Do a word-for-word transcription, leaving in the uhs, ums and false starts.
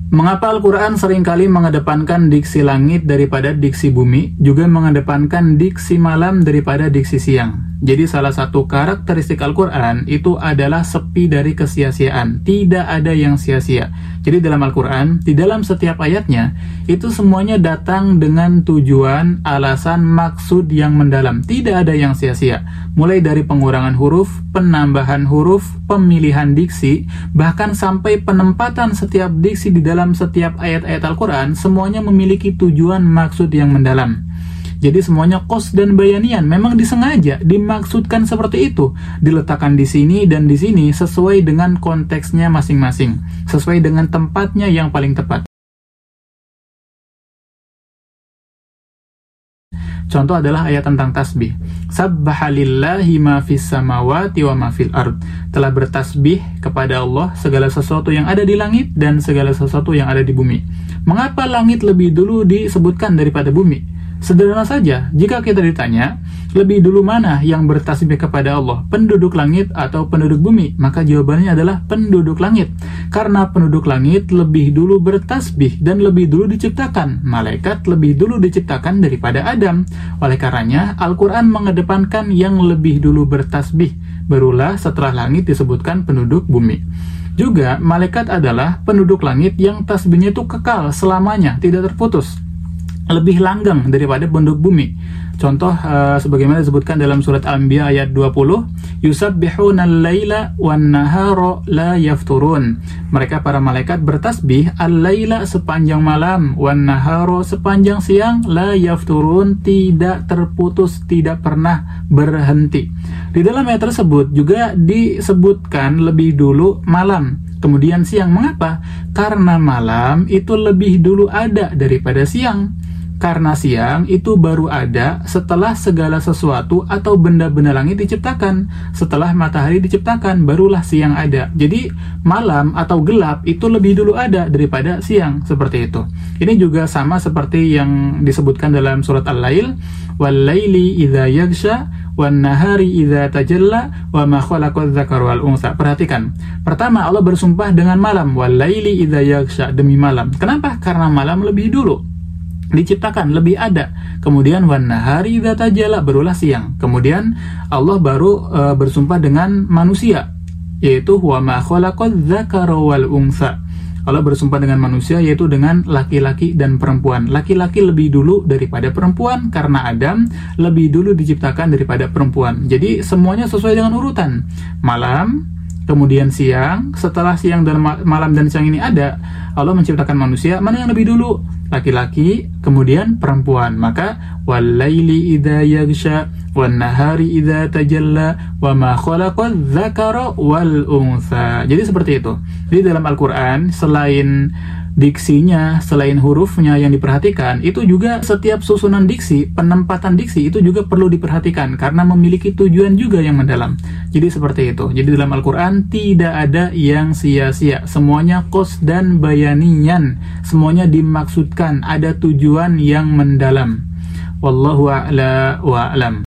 Mengapa Al-Quran seringkali mengedepankan diksi langit daripada diksi bumi, juga mengedepankan diksi malam daripada diksi siang? Jadi salah satu karakteristik Al-Quran itu adalah sepi dari kesia-siaan, tidak ada yang sia-sia. Jadi dalam Al-Quran, di dalam setiap ayatnya, itu semuanya datang dengan tujuan, alasan, maksud yang mendalam. Tidak ada yang sia-sia. Mulai dari pengurangan huruf, penambahan huruf, pemilihan diksi, bahkan sampai penempatan setiap diksi di dalam setiap ayat-ayat Al-Quran, semuanya memiliki tujuan, maksud yang mendalam. Jadi semuanya qos dan bayanian, memang disengaja, dimaksudkan seperti itu, diletakkan di sini dan di sini sesuai dengan konteksnya masing-masing, sesuai dengan tempatnya yang paling tepat. Contoh adalah ayat tentang tasbih. Sabbaha lillahi ma fis samawati wa ma fil ard. Telah bertasbih kepada Allah segala sesuatu yang ada di langit dan segala sesuatu yang ada di bumi. Mengapa langit lebih dulu disebutkan daripada bumi? Sederhana saja, jika kita ditanya, lebih dulu mana yang bertasbih kepada Allah, penduduk langit atau penduduk bumi? Maka jawabannya adalah penduduk langit. Karena penduduk langit lebih dulu bertasbih dan lebih dulu diciptakan. Malaikat lebih dulu diciptakan daripada Adam. Oleh karenanya, Al-Quran mengedepankan yang lebih dulu bertasbih. Barulah setelah langit disebutkan penduduk bumi. Juga, malaikat adalah penduduk langit yang tasbihnya itu kekal selamanya, tidak terputus, lebih langgeng daripada penduduk bumi. Contoh uh, sebagaimana disebutkan dalam surat Al-Anbiya ayat dua puluh, yusabbihuna al-laila wan-nahara la yafturun. Mereka para malaikat bertasbih al-laila sepanjang malam, wan-nahara sepanjang siang, la yafturun tidak terputus, tidak pernah berhenti. Di dalam ayat tersebut juga disebutkan lebih dulu malam, kemudian siang. Mengapa? Karena malam itu lebih dulu ada daripada siang. Karena siang itu baru ada setelah segala sesuatu atau benda-benda langit diciptakan. Setelah matahari diciptakan, barulah siang ada. Jadi malam atau gelap itu lebih dulu ada daripada siang, seperti itu. Ini juga sama seperti yang disebutkan dalam surat Al-Lail, wal-laili idza yaghsha wan-nahari idza tajalla wa ma khalaqadz dzakara wal unsa. Perhatikan. Pertama, Allah bersumpah dengan malam, wal-laili idza yaghsha, demi malam. Kenapa? Karena malam lebih dulu diciptakan, lebih ada. Kemudian wan-nahari idza tajalla, barulah siang. Kemudian Allah baru e, bersumpah dengan manusia, yaitu wa ma khalaqadz dzakara wal unsa. Allah bersumpah dengan manusia, yaitu dengan laki-laki dan perempuan. Laki-laki lebih dulu daripada perempuan karena Adam lebih dulu diciptakan daripada perempuan. Jadi semuanya sesuai dengan urutan. Malam, kemudian siang. Setelah siang dan malam dan siang ini ada, Allah menciptakan manusia. Mana yang lebih dulu? Laki-laki, kemudian perempuan. Maka wal-laili idza yaghsha wan-nahari idza tajalla wa ma khalaqadz dzakara wal unsa. Jadi seperti itu. Jadi dalam Al-Qur'an, selain diksinya, selain hurufnya yang diperhatikan, itu juga setiap susunan diksi, penempatan diksi itu juga perlu diperhatikan karena memiliki tujuan juga yang mendalam. Jadi seperti itu. Jadi dalam Al-Quran tidak ada yang sia-sia, semuanya qos dan bayanian, semuanya dimaksudkan, ada tujuan yang mendalam. Wallahu a'la wa a'lam.